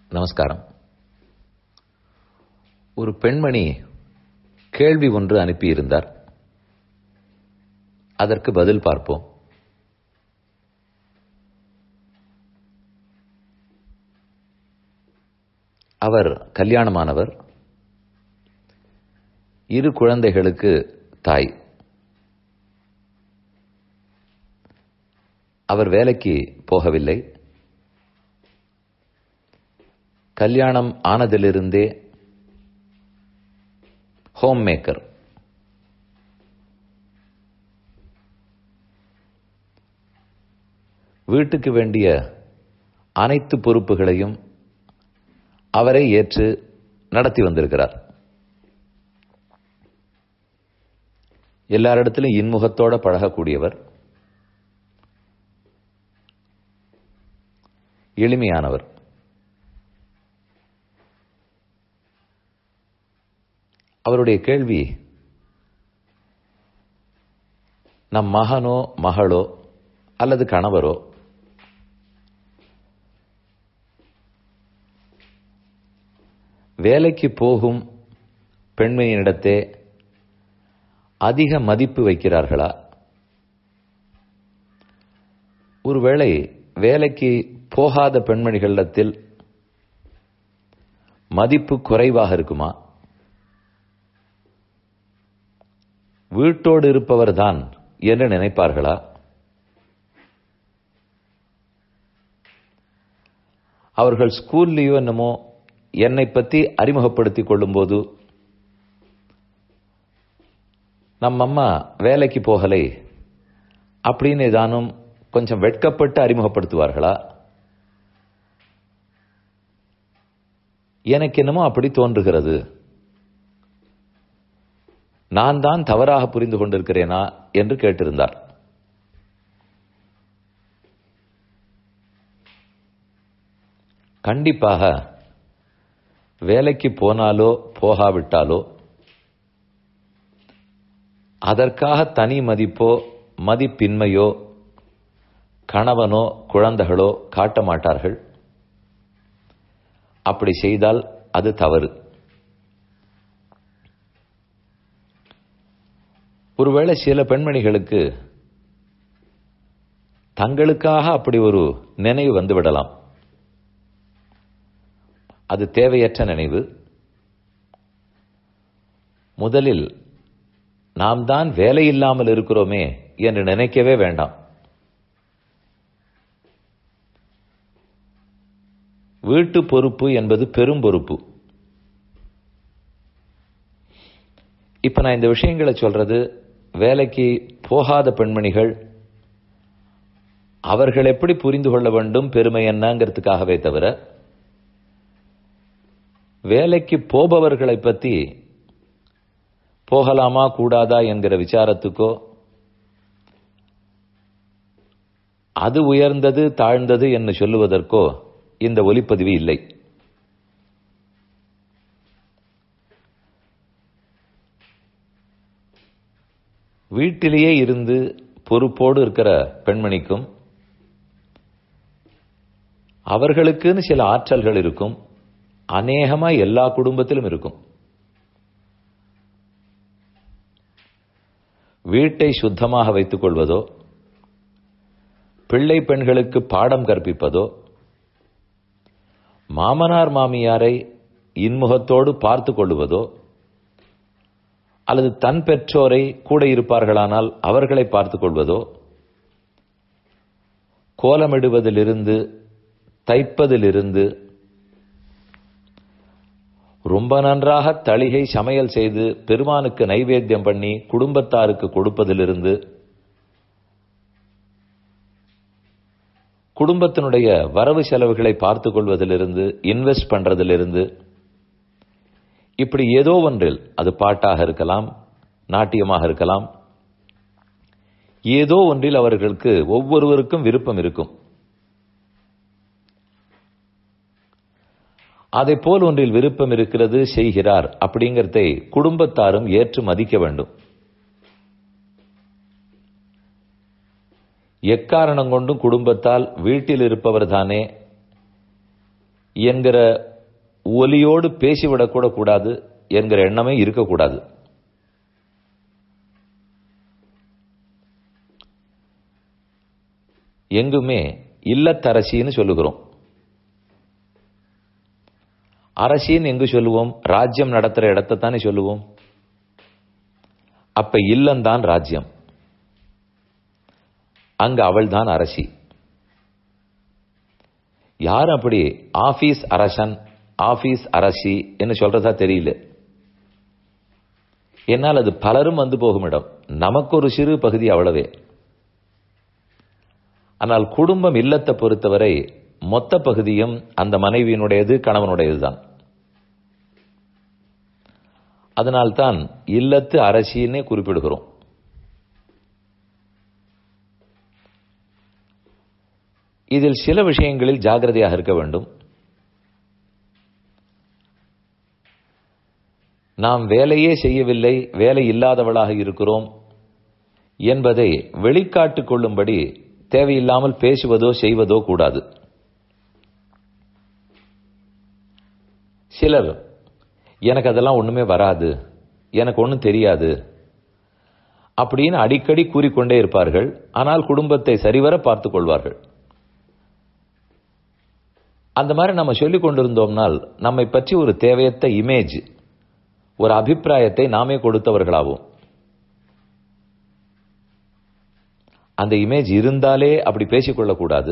நமஸ்காரம். ஒரு பெண்மணி கேள்வி ஒன்று அனுப்பியிருந்தார். அதற்கு பதில் பார்ப்போம். அவர் கல்யாணமானவர், 2 குழந்தைகளுக்கு தாய். அவர் வேலைக்கு போகவில்லை. கல்யாணம் ஆனதிலிருந்தே ஹோம் மேக்கர். வீட்டுக்கு வேண்டிய அனைத்து பொறுப்புகளையும் அவரை ஏற்று நடத்தி வந்திருக்கிறார். எல்லாரிடத்திலும் இன்முகத்தோட பழகக்கூடியவர், எளிமையானவர். அவருடைய கேள்வி, நம் மகனோ மகளோ அல்லது கணவரோ வேலைக்கு போகும் பெண்மையினிடத்தே அதிக மதிப்பு வைக்கிறார்களா? ஒருவேளை வேலைக்கு போகாத பெண்மணிகளிடத்தில் மதிப்பு குறைவாக இருக்குமா? வீட்டோடு இருப்பவர்தான் என்று நினைப்பார்களா? அவர்கள் ஸ்கூல்லையோ என்னமோ என்னை பற்றி அறிமுகப்படுத்திக் கொள்ளும் போது, நம்ம அம்மா வேலைக்கு போகலை அப்படின்னு ஏதானும் கொஞ்சம் வெட்கப்பட்டு அறிமுகப்படுத்துவார்களா? எனக்கு என்னமோ அப்படி தோன்றுகிறது. நான் தான் தவறாக புரிந்து கொண்டிருக்கிறேனா என்று கேட்டிருந்தார். கண்டிப்பாக வேலைக்கு போனாலோ போகாவிட்டாலோ அதற்காக தனி மதிப்போ மதிப்பின்மையோ கணவனோ குழந்தைகளோ காட்ட மாட்டார்கள். அப்படி செய்தால் அது தவறு. ஒருவேளை சில பெண்மணிகளுக்கு தங்களுக்காக அப்படி ஒரு நினைவு வந்துவிடலாம். அது தேவையற்ற நினைவு. முதலில் நாம் தான் வேலை இல்லாமல் இருக்கிறோமே என்று நினைக்கவே வேண்டாம். வீட்டு பொறுப்பு என்பது பெரும் பொறுப்பு. இப்ப நான் இந்த விஷயங்களை சொல்றது வேலைக்கு போகாத பெண்மணிகள் அவர்கள் எப்படி புரிந்து கொள்ள வேண்டும் பெருமை என்னங்கிறதுக்காகவே தவிர, வேலைக்கு போபவர்களை பற்றி போகலாமா கூடாதா என்கிற விசாரத்துக்கோ, அது உயர்ந்தது தாழ்ந்தது என்று சொல்லுவதற்கோ இந்த ஒலிப்பதிவு இல்லை. வீட்டிலேயே இருந்து பொறுப்போடு இருக்கிற பெண்மணிக்கும் அவர்களுக்குன்னு சில ஆற்றல்கள் இருக்கும். அநேகமா எல்லா குடும்பத்திலும் இருக்கும். வீட்டை சுத்தமாக வைத்துக் கொள்வதோ, பிள்ளை பெண்களுக்கு பாடம் கற்பிப்பதோ, மாமனார் மாமியாரை இன்முகத்தோடு பார்த்துக் கொள்வதோ, அல்லது தன் பெற்றோரை கூட இருப்பார்களானால் அவர்களை பார்த்துக் கொள்வதோ, கோலமிடுவதிலிருந்து தைப்பதிலிருந்து ரொம்ப நன்றாக தளிகை சமையல் செய்து பெருமானுக்கு நைவேத்தியம் பண்ணி குடும்பத்தாருக்கு கொடுப்பதிலிருந்து, குடும்பத்தினுடைய வரவு செலவுகளை பார்த்துக் கொள்வதிலிருந்து, இன்வெஸ்ட் பண்றதிலிருந்து, இப்படி ஏதோ ஒன்றில், அது பாட்டாக இருக்கலாம், நாட்டியமாக இருக்கலாம், ஏதோ ஒன்றில் அவர்களுக்கு ஒவ்வொருவருக்கும் விருப்பம் இருக்கும். அதை போல் ஒன்றில் விருப்பம் இருக்கிறது, செய்கிறார் அப்படிங்கிறதை குடும்பத்தாரும் ஏற்று மதிக்க வேண்டும். எக்காரணம் கொண்டும் குடும்பத்தால் வீட்டில் இருப்பவர் தானே என்கிற ஒலியோடு பேசிவிடக்கூட கூடாது என்கிற எண்ணமே இருக்கக்கூடாது. எங்குமே இல்லத்தரசின்னு சொல்லுகிறோம். அரசின்னு எங்கு சொல்லுவோம்? ராஜ்யம் நடத்துற இடத்தை தானே சொல்லுவோம். அப்ப இல்லந்தான் ராஜ்யம், அங்க அவள் தான் அரசி. யாரும் அப்படி ஆபீஸ் அரசன் ஆபீஸ் அரசி என்று சொல்றதா தெரியல. என்னால் அது பலரும் வந்து போகும் இடம், நமக்கு ஒரு சிறு பகுதி அவ்வளவே. ஆனால் குடும்பம் இல்லத்தை பொறுத்தவரை மொத்த பகுதியும் அந்த மனைவியினுடையது, கணவனுடையதுதான். அதனால்தான் இல்லத்து அரசின்னே குறிப்பிடுகிறோம். இதில் சில விஷயங்களில் ஜாகிரதையாக இருக்க வேண்டும். நாம் வேலையே செய்யவில்லை, வேலை இல்லாதவளாக இருக்கிறோம் என்பதை வெளிக்காட்டிக் கொள்ளும்படி தேவையில்லாமல் பேசுவதோ செய்வதோ கூடாது. சிலர் எனக்கு அதெல்லாம் ஒண்ணுமே வராது, எனக்கு ஒன்றும் தெரியாது அப்படின்னு அடிக்கடி கூறிக்கொண்டே இருப்பார்கள். ஆனால் குடும்பத்தை சரிவர பார்த்துக் கொள்வார்கள். அந்த மாதிரி நம்ம சொல்லிக் கொண்டிருந்தோம்னால் நம்மை பற்றி ஒரு தேவையற்ற இமேஜ், ஒரு அபிப்பிராயத்தை நாமே கொடுத்தவர்களாகும். அந்த இமேஜ் இருந்தாலே அப்படி பேசிக்கொள்ளக்கூடாது.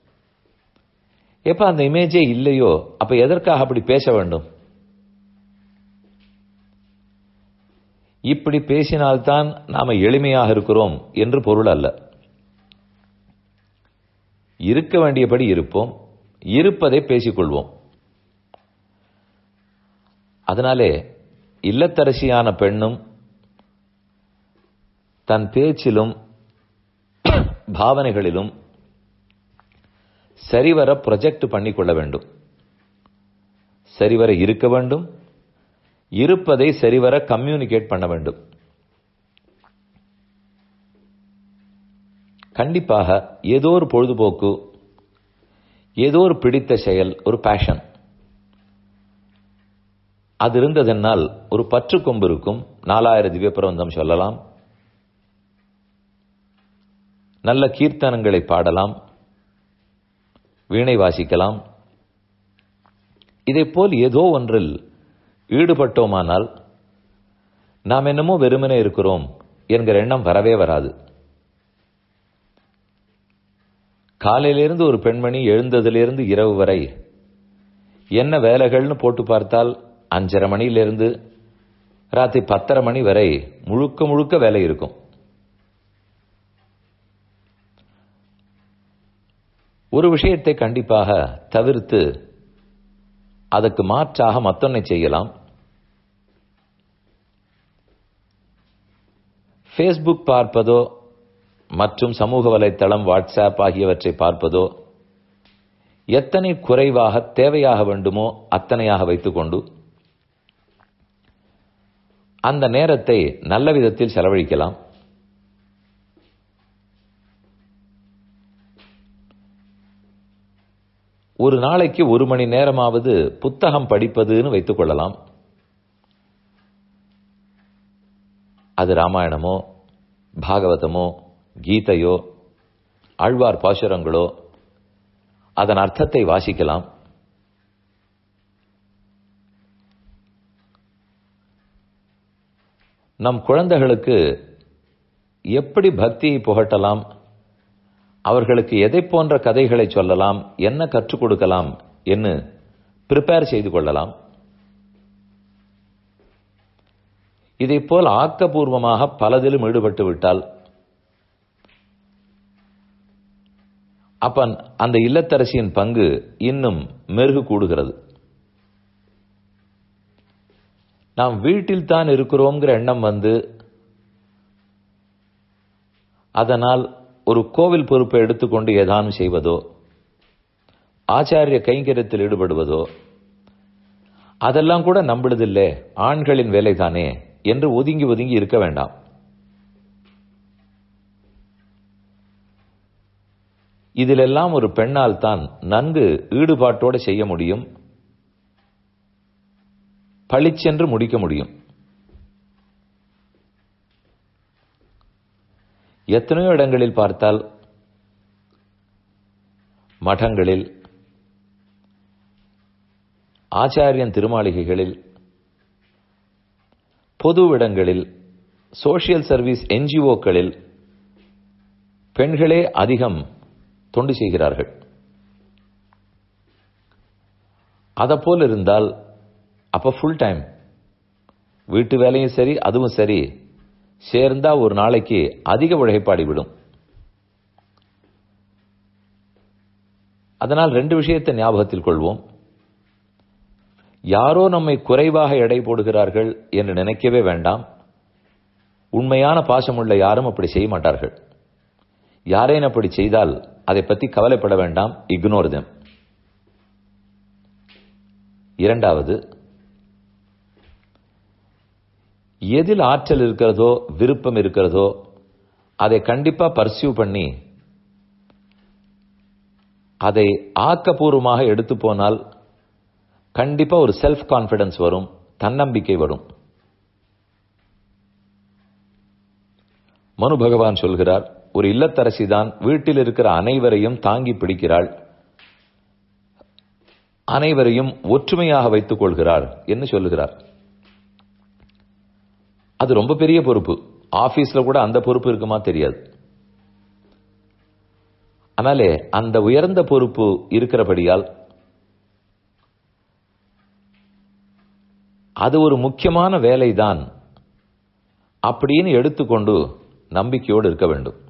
எப்ப அந்த இமேஜே இல்லையோ அப்ப எதற்காக அப்படி பேச வேண்டும்? இப்படி பேசினால்தான் நாம எளிமையாக இருக்கிறோம் என்று பொருள் அல்ல. இருக்க வேண்டியபடி இருப்போம், இருப்பதை பேசிக்கொள்வோம். அதனாலே இல்லத்தரசியான பெண்ணும் தன் பேச்சிலும் பாவனைகளிலும் சரிவர ப்ரொஜெக்ட் பண்ணிக்கொள்ள வேண்டும். சரிவர இருக்க வேண்டும், இருப்பதை சரிவர கம்யூனிகேட் பண்ண வேண்டும். கண்டிப்பாக ஏதோ ஒரு பொழுதுபோக்கு, ஏதோ ஒரு பிடித்த செயல், ஒரு பேஷன் அது இருந்ததென்னால் ஒரு பற்று கொம்பு இருக்கும். 4000 திவ்ய பிரபந்தம் சொல்லலாம், நல்ல கீர்த்தனங்களை பாடலாம், வீணை வாசிக்கலாம். இதைப்போல் ஏதோ ஒன்றில் ஈடுபட்டோமானால் நாம் என்னமோ வெறுமனே இருக்கிறோம் என்கிற எண்ணம் வரவே வராது. காலையிலிருந்து ஒரு பெண்மணி எழுந்ததிலிருந்து இரவு வரை என்ன வேலைகள்னு போட்டு பார்த்தால் 5:30 மணியிலிருந்து ராத்திரி 10:30 மணி வரை முழுக்க முழுக்க வேலை இருக்கும். ஒரு விஷயத்தை கண்டிப்பாக தவிர்த்து அதற்கு மாற்றாக மத்தொன்னை செய்யலாம். ஃபேஸ்புக் பார்ப்பதோ மற்றும் சமூக வலைத்தளம் வாட்ஸ்அப் ஆகியவற்றை பார்ப்பதோ எத்தனை குறைவாக தேவையாக வேண்டுமோ அத்தனையாக வைத்துக்கொண்டு அந்த நேரத்தை நல்ல விதத்தில் செலவழிக்கலாம். ஒரு நாளைக்கு 1 மணி நேரமாவது புத்தகம் படிப்பதுன்னு வைத்துக் கொள்ளலாம். அது ராமாயணமோ பாகவதமோ கீதையோ ஆழ்வார் பாசுரங்களோ, அதன் அர்த்தத்தை வாசிக்கலாம். நம் குழந்தைகளுக்கு எப்படி பக்தியை புகட்டலாம், அவர்களுக்கு எதை போன்ற கதைகளை சொல்லலாம், என்ன கற்றுக் கொடுக்கலாம் என்று ப்ரிப்பேர் செய்து கொள்ளலாம். இதைப்போல் ஆக்கப்பூர்வமாக பலதிலும் ஈடுபட்டு விட்டால் அப்ப அந்த இல்லத்தரசியின் பங்கு இன்னும் மெருகு கூடுகிறது. நாம் வீட்டில் தான் இருக்கிறோங்கிற எண்ணம் வந்து அதனால் ஒரு கோவில் பொறுப்பை எடுத்துக்கொண்டு ஏதானும் செய்வதோ, ஆச்சாரிய கைங்கரியத்தில் ஈடுபடுவதோ, அதெல்லாம் கூட நம்புவதில்லை, ஆண்களின் வேலைதானே என்று ஒதுங்கி ஒதுங்கி இருக்க வேண்டாம். இதிலெல்லாம் ஒரு பெண்ணால் தான் நன்கு ஈடுபாட்டோடு செய்ய முடியும், பளிச்சென்று முடிக்க முடியும். எத்தனையோ இடங்களில் பார்த்தால், மடங்களில், ஆச்சாரியன் திருமாளிகைகளில், பொது இடங்களில், சோசியல் சர்வீஸ் என்ஜிஓக்களில் பெண்களே அதிகம் தொண்டு செய்கிறார்கள். அதப்போல் இருந்தால் அப்ப ஃபுல் டைம் வீட்டு வேலையும் சரி அதுவும் சரி சேர்ந்தா ஒரு நாளைக்கு அதிக உழைப்பாடி விடும். அதனால் 2 விஷயத்தை ஞாபகத்தில் கொள்வோம். யாரோ நம்மை குறைவாக எடை போடுகிறார்கள் என்று நினைக்கவே வேண்டாம். உண்மையான பாசமுள்ள யாரும் அப்படி செய்ய மாட்டார்கள். யாரேன் அப்படி செய்தால் அதை பற்றி கவலைப்பட வேண்டாம், இக்னோர் them. 2வது, எதில் ஆற்றல் இருக்கிறதோ விருப்பம் இருக்கிறதோ அதை கண்டிப்பா பர்சியூ பண்ணி அதை ஆக்கப்பூர்வமாக எடுத்து போனால் கண்டிப்பா ஒரு செல்ஃப் கான்பிடன்ஸ் வரும், தன்னம்பிக்கை வரும். மனு பகவான் சொல்கிறார், ஒரு இல்லத்தரசிதான் வீட்டில் இருக்கிற அனைவரையும் தாங்கி பிடிக்கிறாள், அனைவரையும் ஒற்றுமையாக வைத்துக் கொள்கிறார் என்று சொல்லுகிறார். அது ரொம்ப பெரிய பொறுப்பு. ஆபீஸ்ல கூட அந்த பொறுப்பு இருக்குமா தெரியாது. ஆனாலே அந்த உயர்ந்த பொறுப்பு இருக்கிறபடியால் அது ஒரு முக்கியமான வேலைதான் அப்படின்னு எடுத்துக்கொண்டு நம்பிக்கையோடு இருக்க வேண்டும்.